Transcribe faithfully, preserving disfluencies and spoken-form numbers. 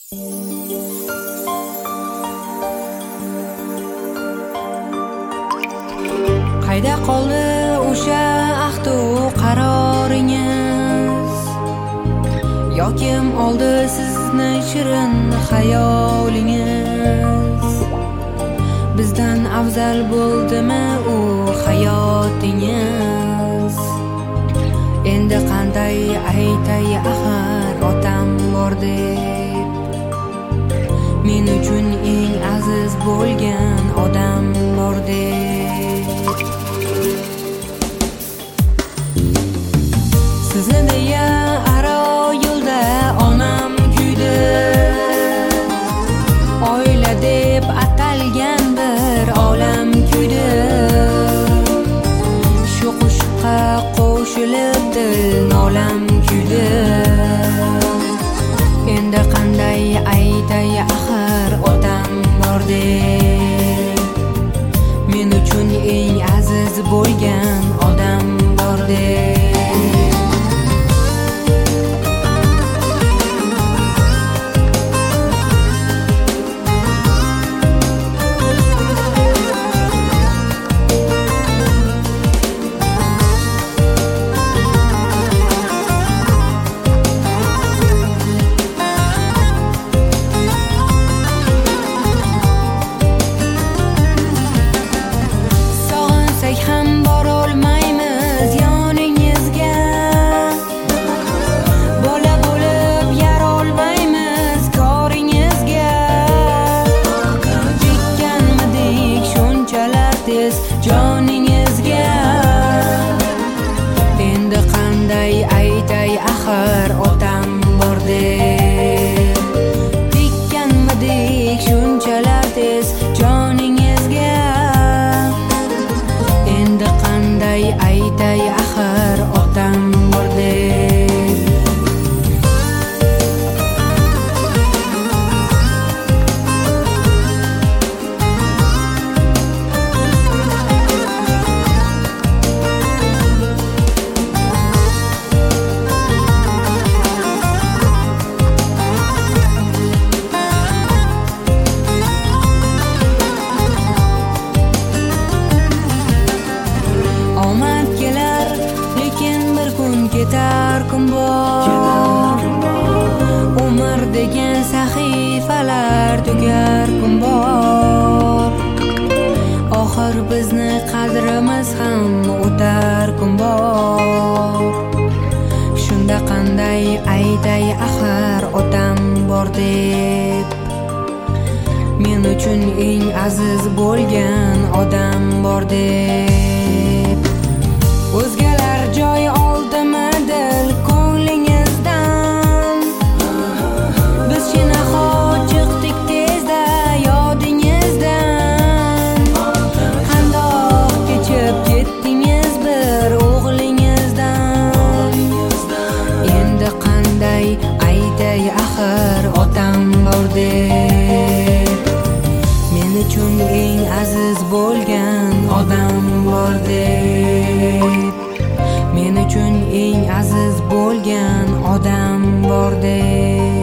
Qayda qoldi o'sha ahdu qaroringiz? Yokim oldi sizni shirin xayolingiz? Bizdan afzal bo'ldimi u hayotingiz? Endi qanday aytay axir otam bor deb, men uchun eng aziz bo'lgan odam bor deb. Sizni deya aro yo'lda onam kuydi, oila deb atalgan bir olam kuydi. Shu qo'shiqqa qo'shilib dil nolam kuydi. Endi qanday aytay axir otam bor deb, men uchun eng aziz bo'lgan odam bor deb. Joningizga endi qanday aytay axir otam bor deb, tekkanmidik shunchalar tez joningizga. Endi qanday aytay axir otam bor deb. Ketar kun bor, umr degan sahifalar tugar kun bor. Oxir bizni qadrimiz ham o'tar kun bor. Shunda qanday aytay axir otam bor deb, men uchun eng aziz bo'lgan odam bor deb. O'zgalar joy oldimi dil ko'nglingizdan? Biz shinahot chiqdik tezda yodingizdan. Qandoq kechib ketdingiz bir o'g'lingizdan? Endi qanday aytay axir otam bor deb, men uchun eng aziz bo'lgan odam bor deb, men uchun eng aziz bo'lgan odam bor deb.